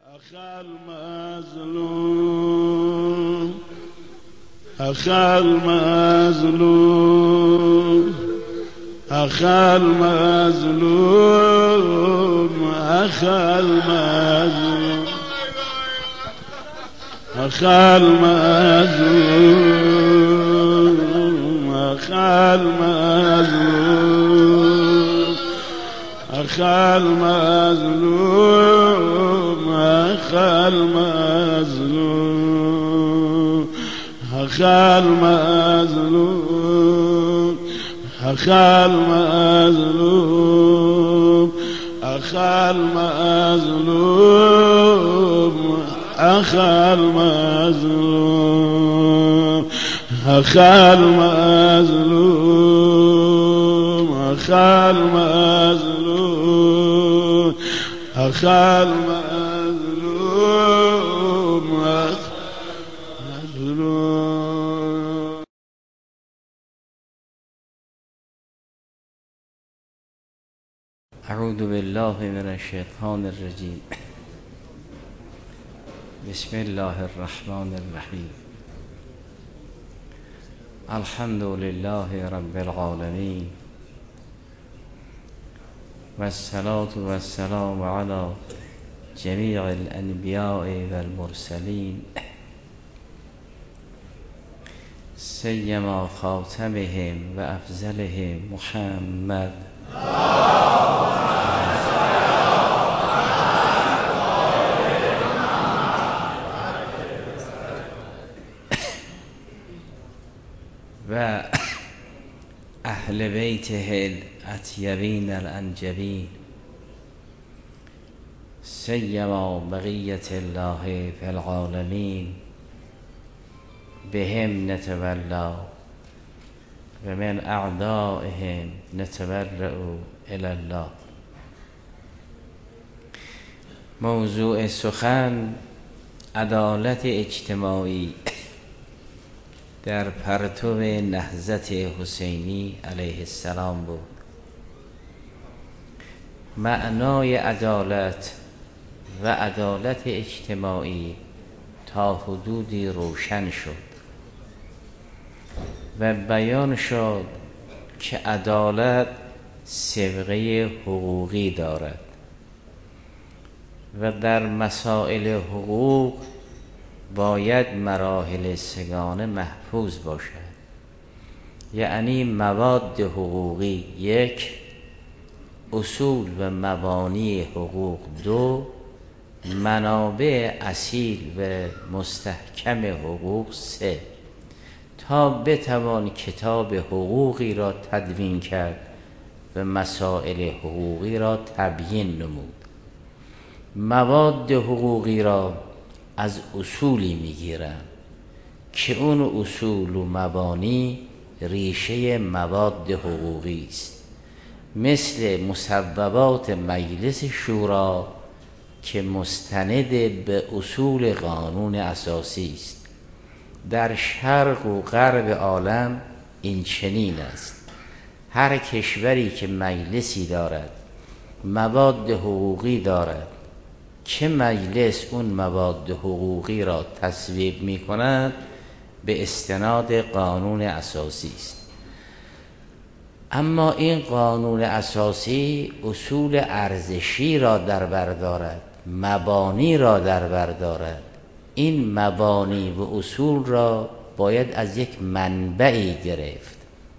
أخا المظلوم أخا المظلوم أخا المظلوم أخا المظلوم أخا المظلوم أخا المظلوم أخا المظلوم أخا المظلوم أخا المظلوم أخا المظلوم أخا المظلوم أخا المظلوم أخا المظلوم أخا المظلوم أخا المظلوم المظلوم. اعوذ بالله من الشیطان الرجیم. بسم الله الرحمن الرحیم. الحمد لله رب العالمین والصلاة والسلام على جمیع الانبیاء والمرسلین سیما خاتمهم و افضلهم محمد و اهل بیته الاطیبین الانجبین سیما بقیت الله فی العالمین بهم نتولا و من اعدائهم نتبرأ الی الله. موضوع سخن عدالت اجتماعی در پرتو نهضت حسینی علیه السلام بود. معنای عدالت و عدالت اجتماعی تا حدودی روشن شد و بیان شد که عدالت صبغه حقوقی دارد و در مسائل حقوق باید مراحل سگانه محفوظ باشد. یعنی مواد حقوقی یک، اصول و مبانی حقوق دو، منابع اصیل و مستحکم حقوق سه، تا بتوان کتاب حقوقی را تدوین کرد و مسائل حقوقی را تبیین نمود. مواد حقوقی را از اصولی میگیرند که اون اصول و مبانی ریشه مواد حقوقی است، مثل مصوبات مجلس شورا که مستند به اصول قانون اساسی است. در شرق و غرب عالم این چنین است. هر کشوری که مجلسی دارد، مواد حقوقی دارد که مجلس اون مواد حقوقی را تصویب می کند، به استناد قانون اساسی است. اما این قانون اساسی اصول ارزشی را در بر دارد، مبانی را در بر دارد. این مبانی و اصول را باید از یک منبعی گرفت.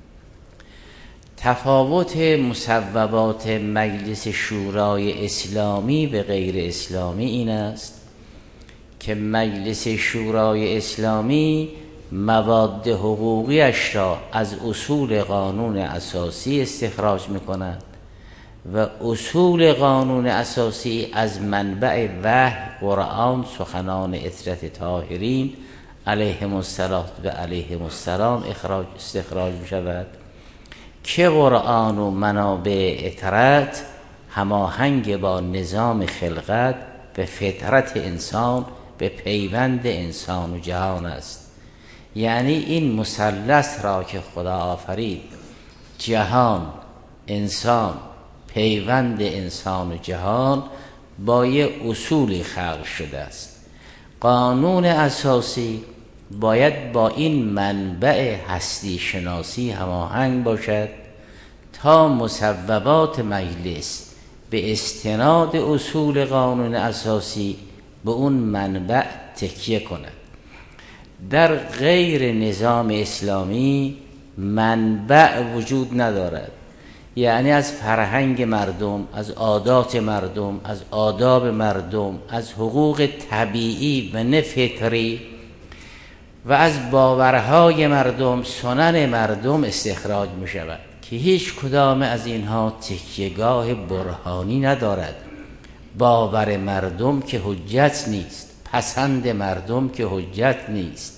تفاوت مصوبات مجلس شورای اسلامی به غیر اسلامی این است که مجلس شورای اسلامی مواد حقوقیش را از اصول قانون اساسی استخراج می‌کند و اصول قانون اساسی از منبع وحی، قرآن، سخنان اطهرت طاهرین علیهم الصلاة و علیهم السلام استخراج می‌شود که قرآن و منابع اطهرت هماهنگ با نظام خلقت به فطرت انسان، به پیوند انسان و جهان است. یعنی این مثلث را که خدا آفرید، جهان، انسان، پیوند انسان و جهان، با یه اصولی خلق شده است. قانون اساسی باید با این منبع هستی شناسی هماهنگ باشد تا مصوبات مجلس به استناد اصول قانون اساسی به اون منبع تکیه کند. در غیر نظام اسلامی منبع وجود ندارد، یعنی از فرهنگ مردم، از عادات مردم، از آداب مردم، از حقوق طبیعی و نه فطری و از باورهای مردم، سنن مردم استخراج می شود که هیچ کدام از اینها تکیهگاه برهانی ندارد. باور مردم که حجت نیست، پسند مردم که حجت نیست.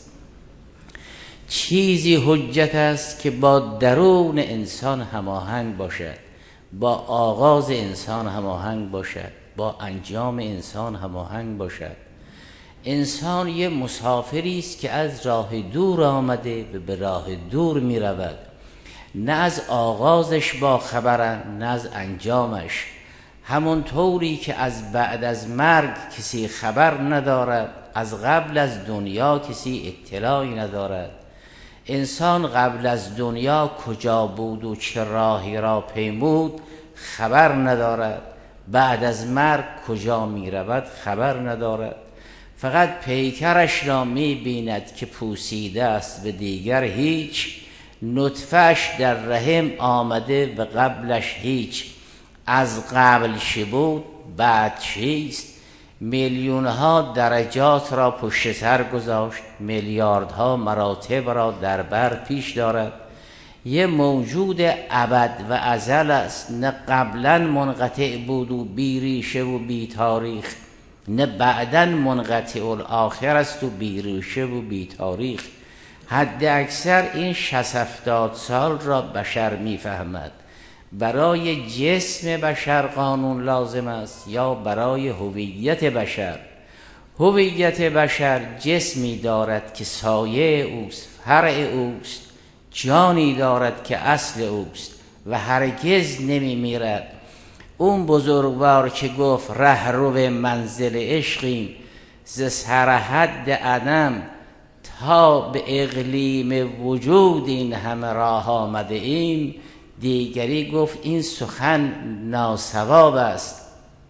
چیزی حجت است که با درون انسان هماهنگ باشد، با آغاز انسان هماهنگ باشد، با انجام انسان هماهنگ باشد. انسان یه مسافری است که از راه دور آمده و به راه دور می رود. نه از آغازش با خبرند، نه از انجامش. همون طوری که از بعد از مرگ کسی خبر ندارد، از قبل از دنیا کسی اطلاعی ندارد. انسان قبل از دنیا کجا بود و چه راهی را پیمود خبر ندارد، بعد از مرگ کجا می رود خبر ندارد. فقط پیکرش را می بیند که پوسیده است و دیگر هیچ. نطفه‌اش در رحم آمده و قبلش هیچ. از قبل چه بود بعد چیست؟ میلیونها درجات را پشت سر گذاشت، میلیاردها مراتب را در بر پیش دارد. یه موجود ابد و ازل است، نه قبلا منقطع بود و بی ریشه و بی تاریخ، نه بعدا منقطع الاخر است و بی ریشه و بی تاریخ. حد اکثر این 60-70 سال را بشر میفهمد. برای جسم بشر قانون لازم است یا برای هویت بشر؟ هویت بشر جسمی دارد که سایه اوست، فرع اوست، جانی دارد که اصل اوست و هرگز نمی میرد. اون بزرگوار که گفت رهرو منزل عشقیم، ز سرحد عدم تا به اقلیم وجود این همه راه آمده ایم، دیگری گفت این سخن ناصواب است،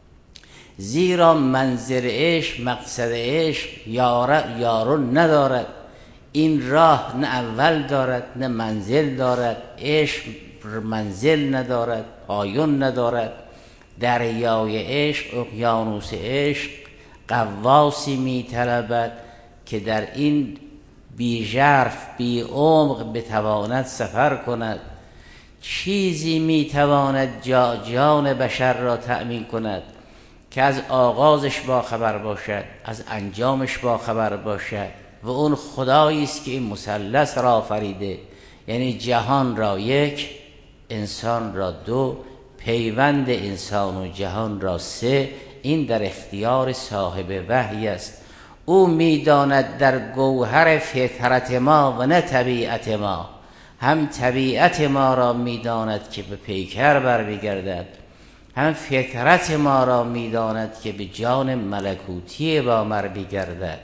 زیرا منزل عشق، مقصد عشق یارو ندارد. این راه نه اول دارد نه منزل دارد. عشق منزل ندارد، پایان ندارد. دریای عشق، اقیانوس عشق غواصی می طلبد که در این بی ژرف بی عمق بتواند سفر کند. چیزی میتواند جان بشر را تأمین کند که از آغازش با خبر باشد، از انجامش با خبر باشد و اون خدایی است که این مثلث را آفریده، یعنی جهان را یک، انسان را دو، پیوند انسان و جهان را سه. این در اختیار صاحب وحی است. او میداند در گوهر فطرت ما و نه طبیعت ما. هم طبیعت ما را میداند که به پیکر بر بگردد، هم فطرت ما را میداند که به جان ملکوتی با مر بگردد.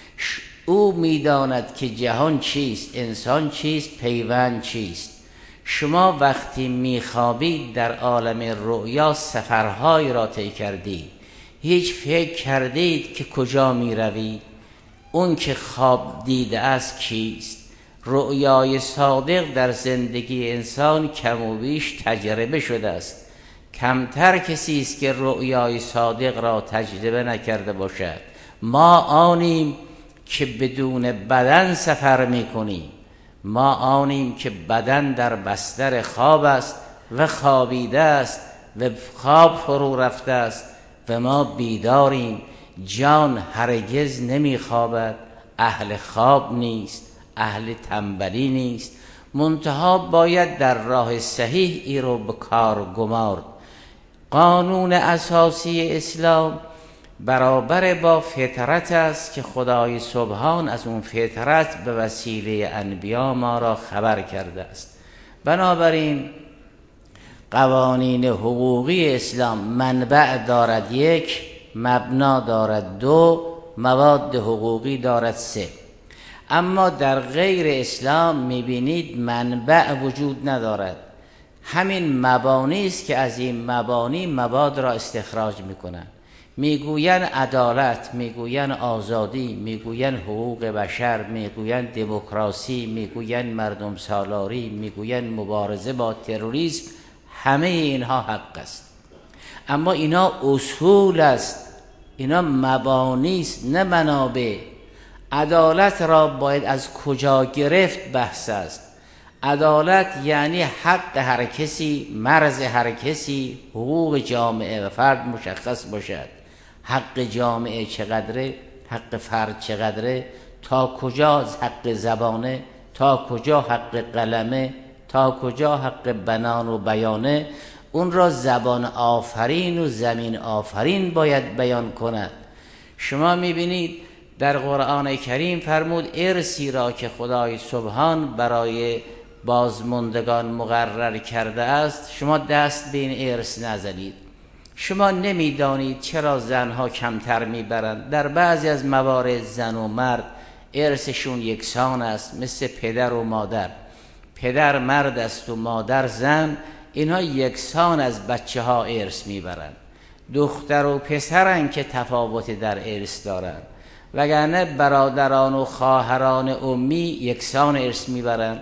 او میداند که جهان چیست، انسان چیست، پیوند چیست. شما وقتی میخوابید در عالم رؤیا سفرهایی را طی کردید، هیچ فکر کردید که کجا میروید؟ اون که خواب دیده است کیست؟ رؤیای صادق در زندگی انسان کم و بیش تجربه شده است. کمتر کسی است که رؤیای صادق را تجربه نکرده باشد. ما آنیم که بدون بدن سفر میکنیم. ما آنیم که بدن در بستر خواب است و خوابیده است و خواب فرو رفته است و ما بیداریم. جان هرگز نمیخوابد، اهل خواب نیست، اهل تنبلی نیست. منتها باید در راه صحیح ای رو به کار گمارد. قانون اساسی اسلام برابر با فطرت است که خدای سبحان از اون فطرت به وسیله انبیا ما را خبر کرده است. بنابراین قوانین حقوقی اسلام منبع دارد یک، مبنا دارد 2، مواد حقوقی دارد 3. اما در غیر اسلام میبینید منبع وجود ندارد. همین مبانی است که از این مبانی مواد را استخراج میکنند. میگوین عدالت، میگوین آزادی، میگوین حقوق بشر، میگوین دموکراسی، میگوین مردم سالاری، میگوین مبارزه با تروریسم. همه اینها حق است، اما اینا اصول است، اینا مبانی است نه منابع. عدالت را باید از کجا گرفت بحث است. عدالت یعنی حق هر کسی، مرز هر کسی، حقوق جامعه و فرد مشخص باشد. حق جامعه چقدره، حق فرد چقدره، تا کجا حق زبانه، تا کجا حق قلمه، تا کجا حق بنان و بیانه. اون را زبان آفرین و زمین آفرین باید بیان کند. شما میبینید در قرآن کریم فرمود ارثی را که خدای سبحان برای بازماندگان مقرر کرده است شما دست به این ارث نزنید. شما نمیدانید چرا زنها کمتر میبرند. در بعضی از موارد زن و مرد ارثشون یکسان است، مثل پدر و مادر. پدر مرد است و مادر زن، اینها یکسان از بچه ها ارث میبرند. دختر و پسرن که تفاوت در ارث دارند، وگرنه برادران و خواهران امی یکسان ارث میبرند.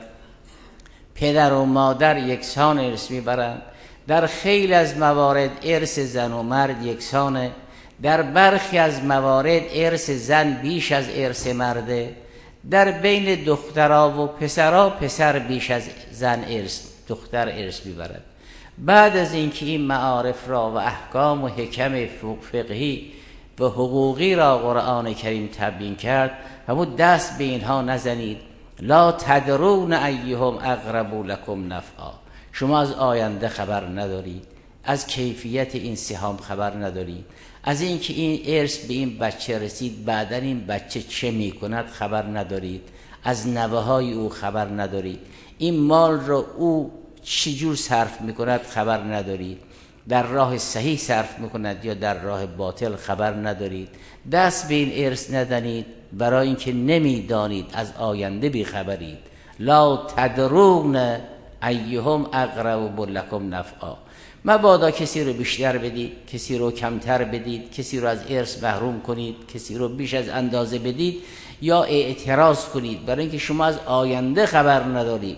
پدر و مادر یکسان ارث میبرند. در خیلی از موارد ارث زن و مرد یکسانه. در برخی از موارد ارث زن بیش از ارث مرده. در بین دخترها و پسرها پسر بیش از زن دختر ارث میبرد. بعد از اینکه این معارف را و احکام و حکم فقهی و حقوقی را قرآن کریم تبیین کرد، همون دست به اینها نزنید. لا تدرون ایهم اقرب لکم نفعا. شما از آینده خبر ندارید، از کیفیت این سهام خبر ندارید، از اینکه این ارث به این بچه رسید بعدن این بچه چه میکند خبر ندارید، از نوه‌های او خبر ندارید، این مال را او چجور صرف میکند خبر ندارید، در راه صحیح صرف میکند یا در راه باطل خبر ندارید. دست به این ارث ندانید برای اینکه نمیدانید، از آینده بیخبرید. لا تدرون ایهم اقرب لکم نفعا. مبادا کسی رو بیشتر بدید، کسی رو کمتر بدید، کسی رو از ارث محروم کنید، کسی رو بیش از اندازه بدید یا اعتراض کنید، برای اینکه شما از آینده خبر ندارید.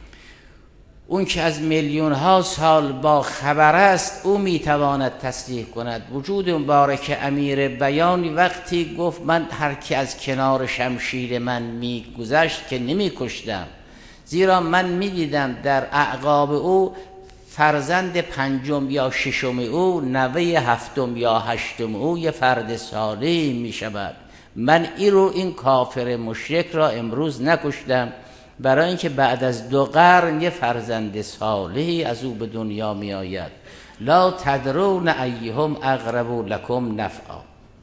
اون که از میلیون ها سال با خبر است او میتواند تصدیق کند. وجود مبارک امیر بیانی وقتی گفت من هر کی از کنار شمشیر من میگذشت که نمیکشتم، زیرا من میدیدم در اعقاب او فرزند 5 یا 6 او، نوه 7 یا 8 او یه فرد صالح میشود. من این کافر مشرک را امروز نکشتم، برای اینکه بعد از 2 قرن یه فرزند صالحی از او به دنیا می آید. لا تدرون ایهم اقرب لکم نفعا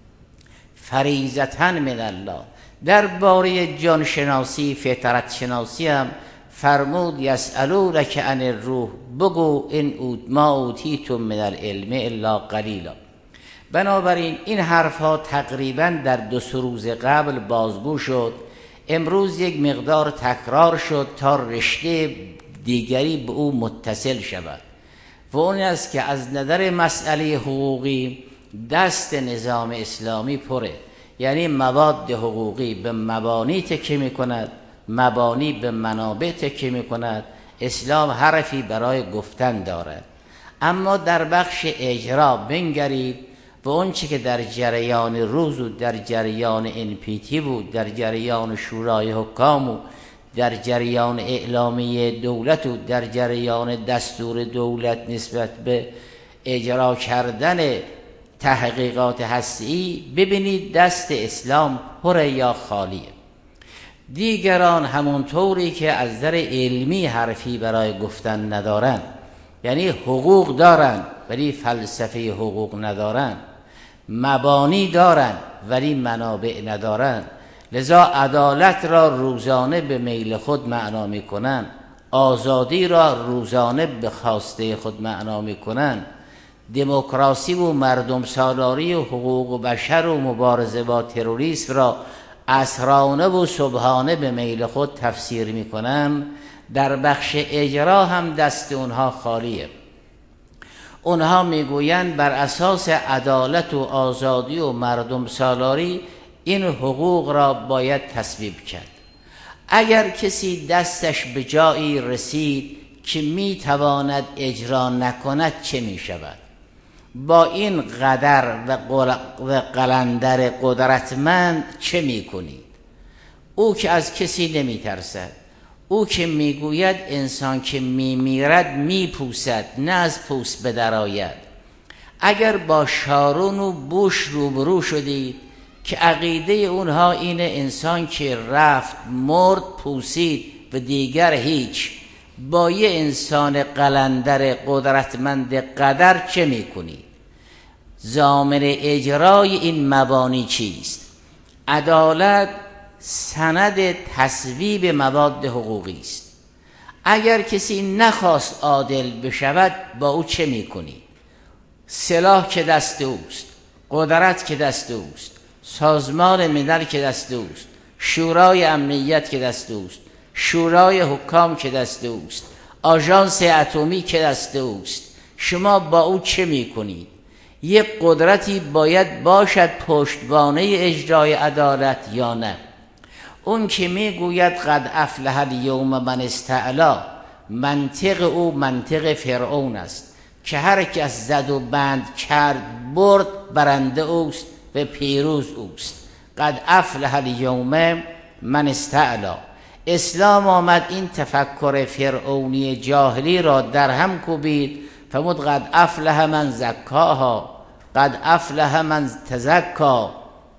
فریضة من الله. در باره جان شناسی، فطرت شناسی هم فرمود یسألونک عن الروح، بگو این ما اوتیتم من العلم الا قلیلا. بنابراین این حرف ها تقریبا در 2-3 روز قبل بازگو شد، امروز یک مقدار تکرار شد تا رشته دیگری به او متصل شود و اون است که از نظر مسئله حقوقی دست نظام اسلامی پره. یعنی مواد حقوقی به مبانی تکیه می کند، مبانی به منابع تکیه می کند. اسلام حرفی برای گفتن دارد، اما در بخش اجرا بنگرید و اون چی که در جریان روز و در جریان NPT بود، در جریان شورای حکام و در جریان اعلامیه دولت و در جریان دستور دولت نسبت به اجرا کردن تحقیقات هسته‌ای، ببینید دست اسلام پر یا خالیه. دیگران همونطوری که از نظر علمی حرفی برای گفتن ندارن، یعنی حقوق دارن ولی فلسفه حقوق ندارن، مبانی دارن ولی منابع ندارن، لذا عدالت را روزانه به میل خود معنا میکنن، آزادی را روزانه به خواسته خود معنا میکنن، دموکراسی و مردم سالاری و حقوق بشر و مبارزه با تروریسم را اسرانه و سبحانه به میل خود تفسیر میکنن، در بخش اجرا هم دست اونها خالیه. اونها میگویند بر اساس عدالت و آزادی و مردم سالاری این حقوق را باید تصویب کرد. اگر کسی دستش به جایی رسید که میتواند اجرا نکند چه میشود؟ با این قدر و قلندر قدرتمند چه میکنید؟ او که از کسی نمیترسد، او که میگوید انسان که میمیرد میپوسد نه از پوست بدرآید. اگر با شارون و بوش روبرو شدید که عقیده اونها اینه انسان که رفت مرد پوسید و دیگر هیچ، با یه انسان قلندر قدرتمند قدر چه میکنید؟ ضامن اجرای این مبانی چیست؟ عدالت سند تصویب مواد حقوقی است. اگر کسی نخواست عادل بشود با او چه میکنید؟ سلاح که دست اوست، قدرت که دست اوست، سازمان ملل که دست اوست، شورای امنیت که دست اوست، شورای حکام که دست اوست، آژانس اتمی که دست اوست، شما با او چه میکنید؟ یک قدرتی باید باشد پشتوانه اجرای عدالت یا نه؟ اون که میگوید قد افلح الیوم من استعلا، منطق او منطق فرعون است که هر کس زد و بند کرد برد برنده اوست و پیروز اوست. قد افلح الیوم من استعلا. اسلام آمد این تفکر فرعونی جاهلی را در هم کوبید، فرمود قد افلح من زکاها، قد افلح من تزکا.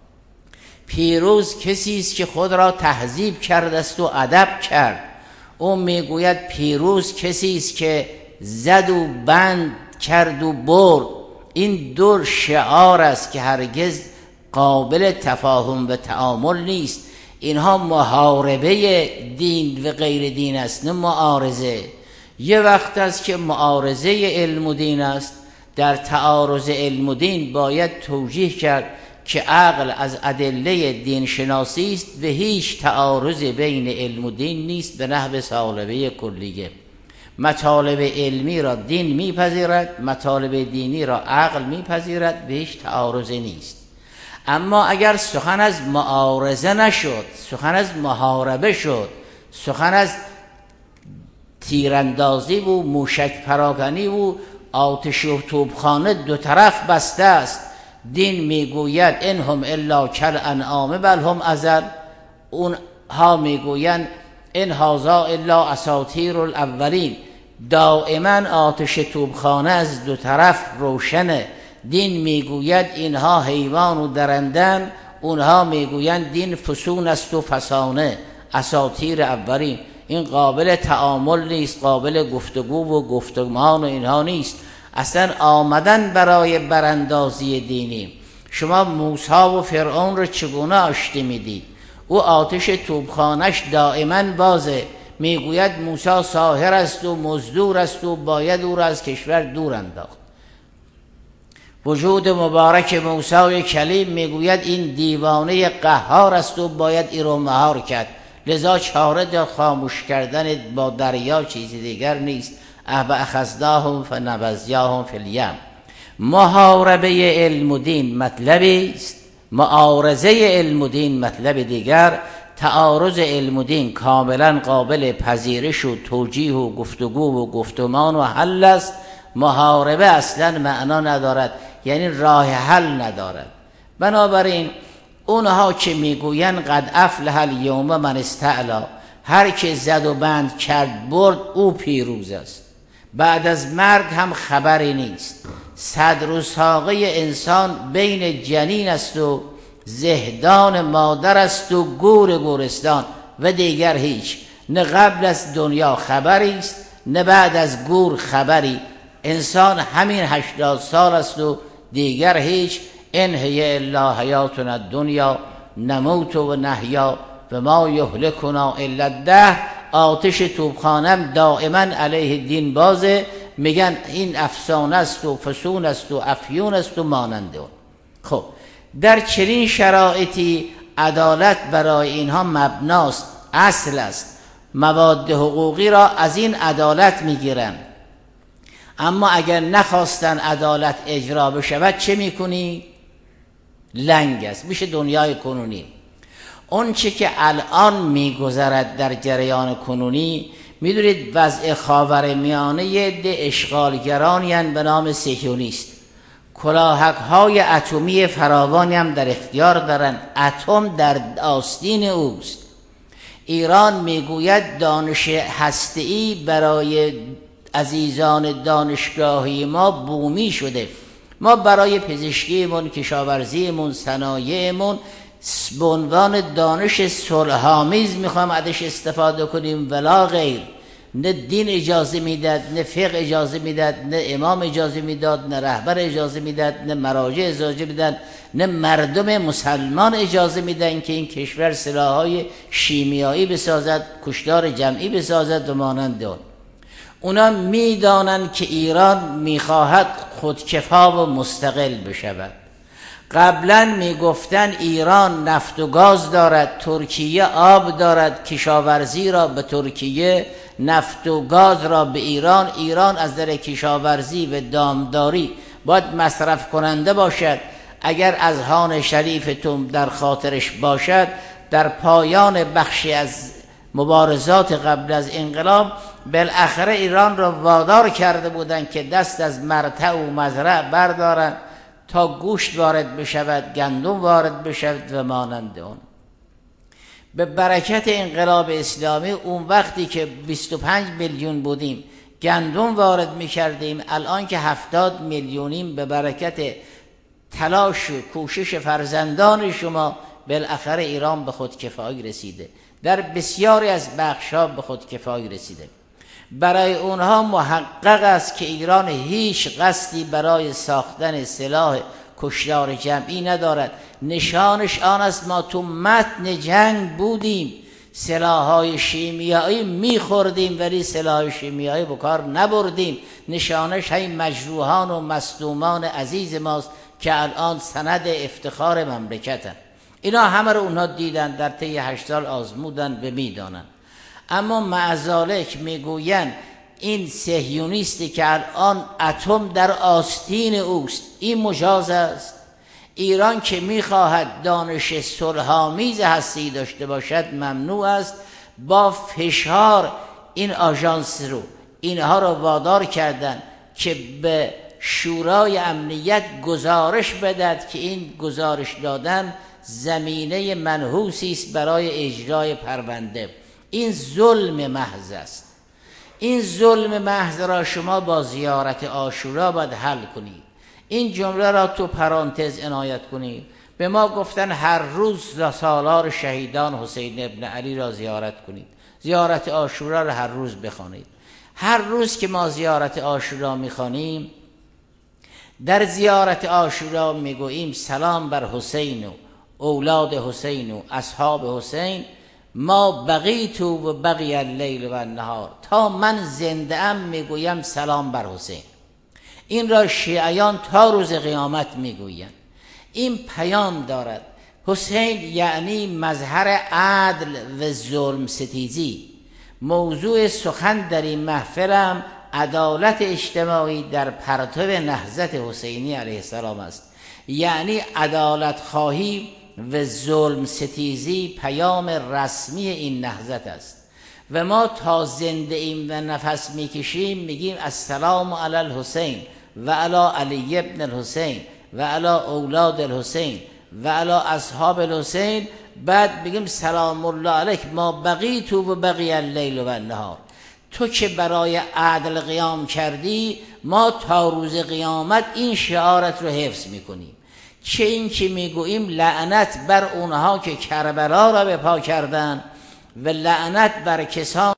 پیروز کسی است که خود را تهذیب کرده است و ادب کرد. او میگوید پیروز کسی است که زد و بند کرد و برد. این دو شعار است که هرگز قابل تفاهم و تعامل نیست. اینها محاربه دین و غیر دین است، نه معارضه. یه وقت است که معارضه علم و دین است. در تعارض علم و دین باید توجیه کرد که عقل از ادله دین شناسی است و هیچ تعارض بین علم و دین نیست به نحو سالبه کلیه. مطالب علمی را دین میپذیرد، مطالب دینی را عقل میپذیرد و هیچ تعارض نیست. اما اگر سخن از معارضه نشد، سخن از محاربه شد، سخن از تیراندازی و موشک پراکنی و آتش و توپخانه دو طرف بسته است، دین میگوید انهم الا کالانعام بل هم اضل. اونها میگویند ان هذا الا اساطیر الاولین. دائما آتش توپخانه از دو طرف روشنه. دین میگوید اینها حیوان و درندن، اونها میگویند دین فسون است و فسانه، اساطیر اولین. این قابل تعامل نیست، قابل گفتگو و گفتمان و اینها نیست. اصلا آمدن برای براندازی دینی. شما موسی و فرعون رو چگونه آشتی میدید؟ او آتش توپخانش دائما بازه، میگوید موسی ساحر است و مزدور است و باید او را از کشور دور انداخت. وجود مبارک موسی کلیم میگوید این دیوانه قهار است و باید این رو مهار کرد. لذا چاره در خاموش کردن با دریا چیزی دیگر نیست. اخذناهم فنبذناهم فی الیم. محاربه علم و دین مطلبی است، معارضه علم و دین مطلب دیگر. تعارض علم و دین کاملا قابل پذیرش و توجیه و گفتگو و گفتمان و حل است. محاربه اصلا معنا ندارد، یعنی راه حل ندارد. بنابراین اونها که میگویند قد افلح الیوم من استعلا، هر که زد و بند کرد برد او پیروز است. بعد از مرگ هم خبری نیست. صدر و ساقه انسان بین جنین است و زهدان مادر است و گور گورستان و دیگر هیچ. نه قبل از دنیا خبری است نه بعد از گور خبری. انسان همین 80 سال است و دیگر هیچ. ان هی الا حیاتنا الدنیا نموت و نحیا و ما یهلکنا الا الدهر. آتش توپخانم دائما علیه دین بازه میگن این افسانه است و فسون است و افیون است و مانند اون. خب در چنین شرایطی عدالت برای اینها مبناست، اصل است. مواد حقوقی را از این عدالت میگیرن. اما اگر نخواستن عدالت اجرا بشود چه میکنی؟ لنگ است. میشه دنیای کنونی. اون چه که الان میگذرد در جریان کنونی، میدونید وضع خاورمیانه یه عده اشغالگرانی هستند به نام صهیونیست. کلاهک‌های اتمی فراوانی هم در اختیار دارند. اتم در آستین اوست. ایران میگوید دانش هسته‌ای برای عزیزان دانشگاهی ما بومی شده. ما برای پزشکیمون، کشاورزیمون، صنایعمون به عنوان دانش صلح‌آمیز میخوام ازش استفاده کنیم ولا غیر. نه دین اجازه میداد، نه فقه اجازه میداد، نه امام اجازه میداد، نه رهبر اجازه میداد، نه مراجع اجازه میداد، نه مردم مسلمان اجازه میدن که این کشور سلاح‌های شیمیایی بسازد، کشتار جمعی بسازد و مانند آن. اونا میدانن که ایران میخواهد خودکفا و مستقل بشود. قبلا میگفتن ایران نفت و گاز دارد، ترکیه آب دارد، کشاورزی را به ترکیه، نفت و گاز را به ایران. ایران از در کشاورزی و دامداری باید مصرف کننده باشد. اگر اذهان شریفتون در خاطرش باشد، در پایان بخشی از مبارزات قبل از انقلاب بالاخره ایران را وادار کرده بودند که دست از مرتع و مزرع بردارند تا گوشت وارد بشود، گندم وارد بشود و مانند اون. به برکت انقلاب اسلامی اون وقتی که 25 میلیون بودیم گندم وارد میکردیم، الان که 70 میلیونیم به برکت تلاش و کوشش فرزندان شما بالاخره ایران به خودکفایی رسیده. در بسیاری از بخش‌ها به خودکفایی رسیده. برای اونها محقق است که ایران هیچ قصدی برای ساختن سلاح کشتار جمعی ندارد. نشانش آن است ما تو متن جنگ بودیم، سلاح‌های شیمیایی می‌خوردیم ولی سلاح شیمیایی به کار نبردیم. نشانش همین مجروحان و مصدومان عزیز ماست که الان سند افتخار مملکتن. اینا همه رو اونها دیدن، در طی 8 سال آزمودن و میدانن. اما معذالک میگوین این صهیونیستی که الان اتم در آستین اوست، این مجاز است. ایران که میخواهد دانش صلح‌آمیز هستی داشته باشد ممنوع است. با فشار این آژانس رو، اینها رو وادار کردن که به شورای امنیت گزارش بدهد که این گزارش دادن زمینه منحوسی است برای اجرای پرونده. این ظلم محض است. این ظلم محض را شما با زیارت عاشورا باید حل کنید. این جمله را تو پرانتز عنایت کنید. به ما گفتن هر روز سالار شهیدان حسین ابن علی را زیارت کنید. زیارت عاشورا را هر روز بخوانید. هر روز که ما زیارت عاشورا میخوانیم، در زیارت عاشورا میگوییم سلام بر حسین و اولاد حسین و اصحاب حسین، ما بقیت و بقی اللیل و النهار، تا من زنده ام میگویم سلام بر حسین. این را شیعیان تا روز قیامت میگویند. این پیام دارد. حسین یعنی مظهر عدل و ظلم ستیزی. موضوع سخن در این محفلم عدالت اجتماعی در پرتو نهضت حسینی علیه السلام است. یعنی عدالت خواهی و ظلم ستیزی پیام رسمی این نهضت است. و ما تا زنده ایم و نفس میکشیم میگیم السلام علی الحسین و علی علی ابن الحسین و علی اولاد الحسین و علی اصحاب الحسین. بعد بگیم سلام الله علیک ما بقیت و بقی اللیل و النهار. تو که برای عدل قیام کردی، ما تا روز قیامت این شعارت رو حفظ میکنیم. چه این که میگوییم لعنت بر اونها که کربلا را به پا کردن و لعنت بر کسان